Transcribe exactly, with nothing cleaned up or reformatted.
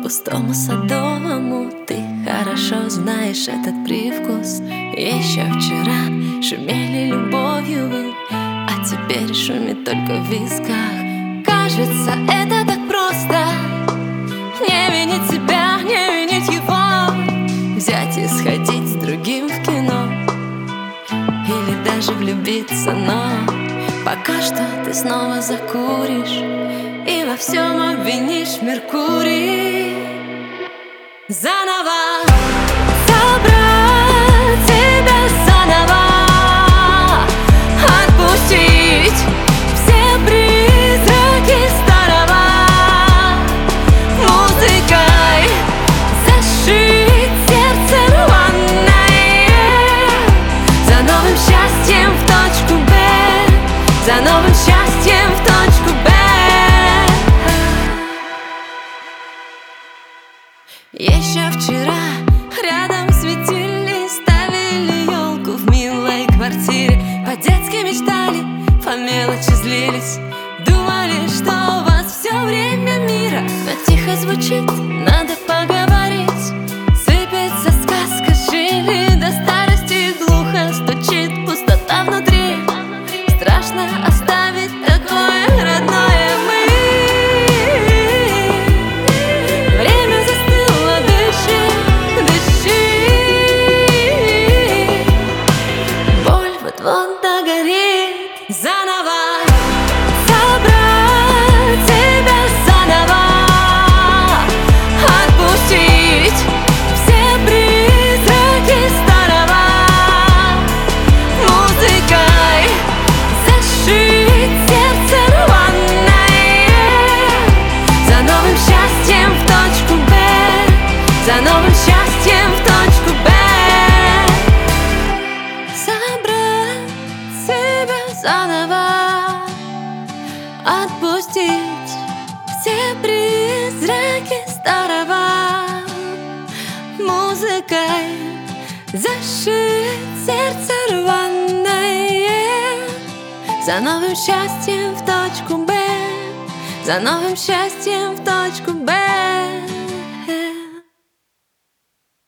пустому садовому ты хорошо знаешь этот привкус. Еще вчера шумели любовью вы, а теперь шумит только в висках. Кажется, это так просто не винить себя, не винить его, взять и сходить с другим в кино или даже влюбиться, но пока что ты снова закуришь и во всем обвинишь Меркурий. Заново собрать себя, заново отпустить все призраки старого, музыкой зашить сердце рваное, за новым счастьем в точку Б, за новым счастьем в точку Б. Еще вчера рядом светили, ставили елку в милой квартире, по-детски мечтали, по мелочи злились, думали, что у вас все время мира. Но тихо звучит, надо поговорить, сыпется сказка, жили до старости, глухо стучит пустота внутри. Страшно оставить такое родное мы. Вот догорит. Заново собрать себя, заново отпустить все призраки старого, музыкой зашить сердце рваное, за новым счастьем в точку Б, за новым счастьем в точку Б. Заново отпустить все призраки старого, музыкой зашить сердце рваное, за новым счастьем в точку Б, за новым счастьем в точку Б.